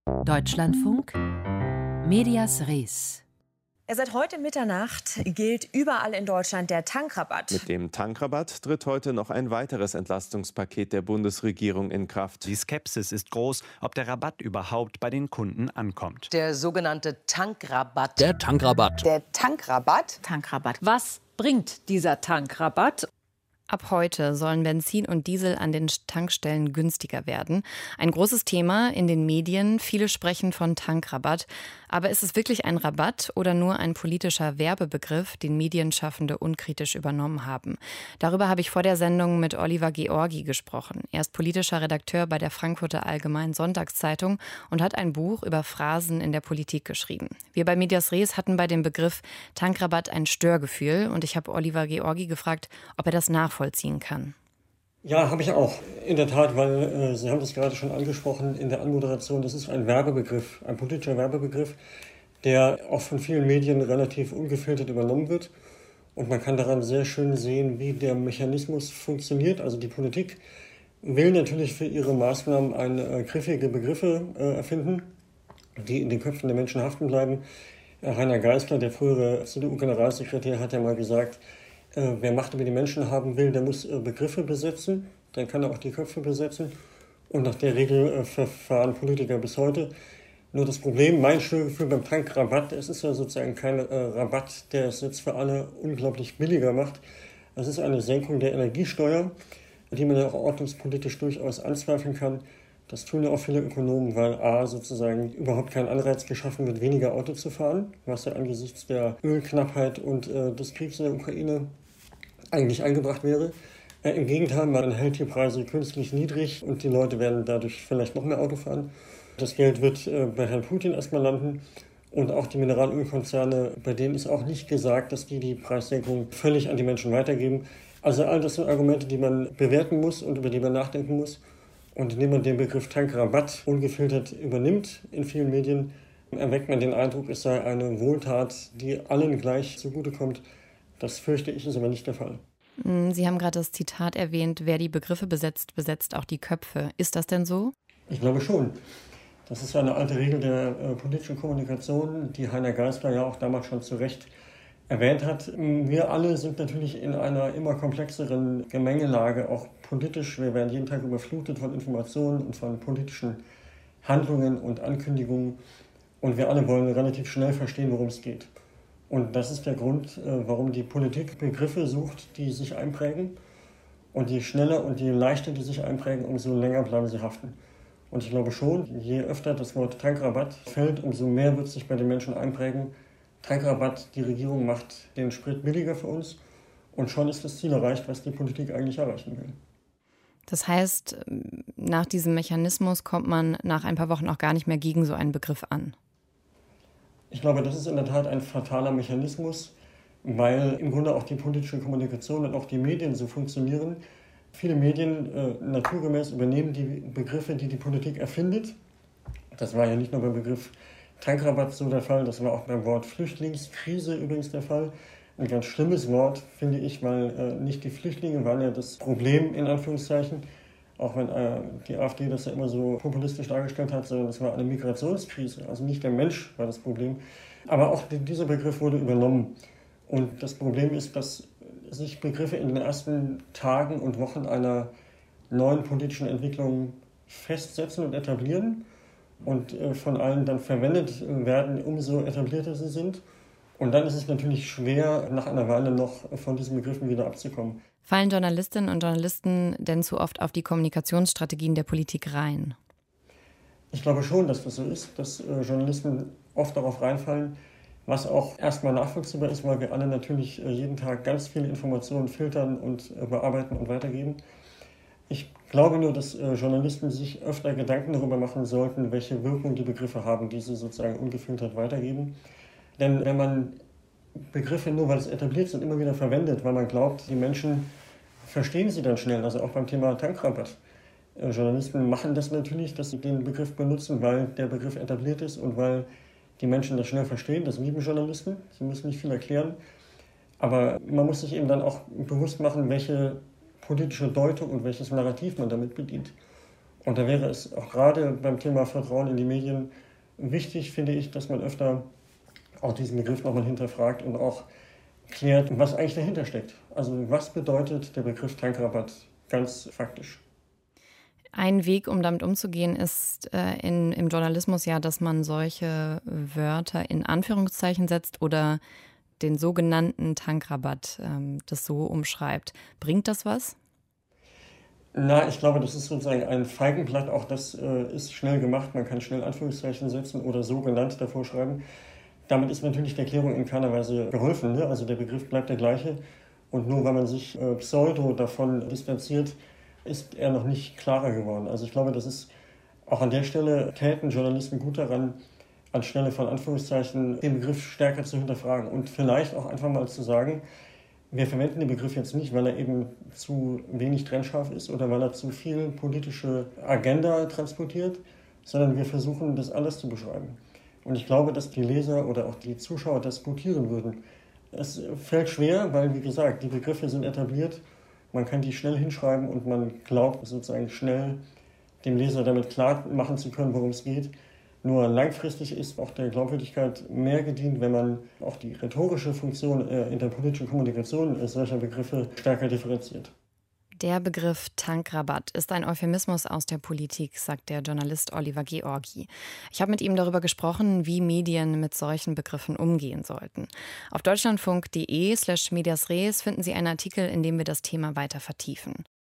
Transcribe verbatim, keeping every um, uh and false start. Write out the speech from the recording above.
Deutschlandfunk, Medias Res. Seit heute Mitternacht gilt überall in Deutschland der Tankrabatt. Mit dem Tankrabatt tritt heute noch ein weiteres Entlastungspaket der Bundesregierung in Kraft. Die Skepsis ist groß, ob der Rabatt überhaupt bei den Kunden ankommt. Der sogenannte Tankrabatt. Der Tankrabatt. Der Tankrabatt. Tankrabatt. Was bringt dieser Tankrabatt? Ab heute sollen Benzin und Diesel an den Tankstellen günstiger werden. Ein großes Thema in den Medien. Viele sprechen von Tankrabatt. Aber ist es wirklich ein Rabatt oder nur ein politischer Werbebegriff, den Medienschaffende unkritisch übernommen haben? Darüber habe ich vor der Sendung mit Oliver Georgi gesprochen. Er ist politischer Redakteur bei der Frankfurter Allgemeinen Sonntagszeitung und hat ein Buch über Phrasen in der Politik geschrieben. Wir bei Medias Res hatten bei dem Begriff Tankrabatt ein Störgefühl und ich habe Oliver Georgi gefragt, ob er das nachvollziehen kann. Ja, habe ich auch. In der Tat, weil äh, Sie haben das gerade schon angesprochen in der Anmoderation, das ist ein Werbebegriff, ein politischer Werbebegriff, der auch von vielen Medien relativ ungefiltert übernommen wird. Und man kann daran sehr schön sehen, wie der Mechanismus funktioniert. Also die Politik will natürlich für ihre Maßnahmen eine, äh, griffige Begriffe äh, erfinden, die in den Köpfen der Menschen haften bleiben. Äh, Heiner Geißler, der frühere C D U-Generalsekretär, hat ja mal gesagt, Äh, wer Macht über die Menschen haben will, der muss äh, Begriffe besetzen, dann kann er auch die Köpfe besetzen. Und nach der Regel äh, verfahren Politiker bis heute. Nur das Problem, mein Störgefühl beim Tankrabatt, es ist ja sozusagen kein äh, Rabatt, der es jetzt für alle unglaublich billiger macht. Es ist eine Senkung der Energiesteuer, die man ja auch ordnungspolitisch durchaus anzweifeln kann. Das tun ja auch viele Ökonomen, weil a. sozusagen überhaupt kein Anreiz geschaffen wird, weniger Auto zu fahren, was ja angesichts der Ölknappheit und äh, des Kriegs in der Ukraine eigentlich eingebracht wäre. Äh, Im Gegenteil, man hält die Preise künstlich niedrig und die Leute werden dadurch vielleicht noch mehr Auto fahren. Das Geld wird äh, bei Herrn Putin erstmal landen und auch die Mineralölkonzerne, bei denen ist auch nicht gesagt, dass die die Preissenkung völlig an die Menschen weitergeben. Also all das sind Argumente, die man bewerten muss und über die man nachdenken muss. Und indem man den Begriff Tankrabatt ungefiltert übernimmt in vielen Medien, erweckt man den Eindruck, es sei eine Wohltat, die allen gleich zugutekommt. Das fürchte ich, ist aber nicht der Fall. Sie haben gerade das Zitat erwähnt, wer die Begriffe besetzt, besetzt auch die Köpfe. Ist das denn so? Ich glaube schon. Das ist ja eine alte Regel der äh, politischen Kommunikation, die Heiner Geißler ja auch damals schon zu Recht erwähnt hat. Wir alle sind natürlich in einer immer komplexeren Gemengelage, auch politisch. Wir werden jeden Tag überflutet von Informationen und von politischen Handlungen und Ankündigungen. Und wir alle wollen relativ schnell verstehen, worum es geht. Und das ist der Grund, warum die Politik Begriffe sucht, die sich einprägen. Und je schneller und je leichter die sich einprägen, umso länger bleiben sie haften. Und ich glaube schon, je öfter das Wort Tankrabatt fällt, umso mehr wird sich bei den Menschen einprägen. Tankrabatt, die Regierung macht den Sprit billiger für uns. Und schon ist das Ziel erreicht, was die Politik eigentlich erreichen will. Das heißt, nach diesem Mechanismus kommt man nach ein paar Wochen auch gar nicht mehr gegen so einen Begriff an. Ich glaube, das ist in der Tat ein fataler Mechanismus, weil im Grunde auch die politische Kommunikation und auch die Medien so funktionieren. Viele Medien äh, naturgemäß übernehmen die Begriffe, die die Politik erfindet. Das war ja nicht nur beim Begriff Tankrabatt so der Fall, das war auch beim Wort Flüchtlingskrise übrigens der Fall. Ein ganz schlimmes Wort, finde ich, weil äh, nicht die Flüchtlinge waren ja das Problem, in Anführungszeichen, auch wenn äh, die AfD das ja immer so populistisch dargestellt hat, sondern es war eine Migrationskrise, also nicht der Mensch war das Problem. Aber auch die, dieser Begriff wurde übernommen. Und das Problem ist, dass sich Begriffe in den ersten Tagen und Wochen einer neuen politischen Entwicklung festsetzen und etablieren und äh, von allen dann verwendet werden, umso etablierter sie sind. Und dann ist es natürlich schwer, nach einer Weile noch von diesen Begriffen wieder abzukommen. Fallen Journalistinnen und Journalisten denn zu oft auf die Kommunikationsstrategien der Politik rein? Ich glaube schon, dass das so ist, dass äh, Journalisten oft darauf reinfallen, was auch erstmal nachvollziehbar ist, weil wir alle natürlich äh, jeden Tag ganz viele Informationen filtern und äh, bearbeiten und weitergeben. Ich glaube nur, dass äh, Journalisten sich öfter Gedanken darüber machen sollten, welche Wirkung die Begriffe haben, die sie sozusagen ungefiltert weitergeben. Denn wenn man Begriffe nur, weil es etabliert sind, immer wieder verwendet, weil man glaubt, die Menschen verstehen sie dann schnell, also auch beim Thema Tankrabatt. Äh, Journalisten machen das natürlich, dass sie den Begriff benutzen, weil der Begriff etabliert ist und weil die Menschen das schnell verstehen. Das lieben Journalisten, sie müssen nicht viel erklären. Aber man muss sich eben dann auch bewusst machen, welche politische Deutung und welches Narrativ man damit bedient. Und da wäre es auch gerade beim Thema Vertrauen in die Medien wichtig, finde ich, dass man öfter auch diesen Begriff nochmal hinterfragt und auch klärt, was eigentlich dahinter steckt. Also was bedeutet der Begriff Tankrabatt ganz faktisch? Ein Weg, um damit umzugehen, ist äh, in, im Journalismus ja, dass man solche Wörter in Anführungszeichen setzt oder den sogenannten Tankrabatt ähm, das so umschreibt. Bringt das was? Na, ich glaube, das ist sozusagen ein Feigenblatt. Auch das äh, ist schnell gemacht. Man kann schnell Anführungszeichen setzen oder so genannt davor schreiben. Damit ist natürlich der Klärung in keiner Weise geholfen. Ne? Also der Begriff bleibt der gleiche. Und nur weil man sich äh, pseudo davon distanziert, ist er noch nicht klarer geworden. Also ich glaube, das ist auch an der Stelle, täten Journalisten gut daran, anstelle von Anführungszeichen den Begriff stärker zu hinterfragen und vielleicht auch einfach mal zu sagen, wir verwenden den Begriff jetzt nicht, weil er eben zu wenig trennscharf ist oder weil er zu viel politische Agenda transportiert, sondern wir versuchen, das alles zu beschreiben. Und ich glaube, dass die Leser oder auch die Zuschauer das gutieren würden. Es fällt schwer, weil, wie gesagt, die Begriffe sind etabliert. Man kann die schnell hinschreiben und man glaubt sozusagen schnell dem Leser damit klar machen zu können, worum es geht. Nur langfristig ist auch der Glaubwürdigkeit mehr gedient, wenn man auch die rhetorische Funktion in der politischen Kommunikation solcher Begriffe stärker differenziert. Der Begriff Tankrabatt ist ein Euphemismus aus der Politik, sagt der Journalist Oliver Georgi. Ich habe mit ihm darüber gesprochen, wie Medien mit solchen Begriffen umgehen sollten. Auf deutschlandfunk punkt de slash medias res finden Sie einen Artikel, in dem wir das Thema weiter vertiefen.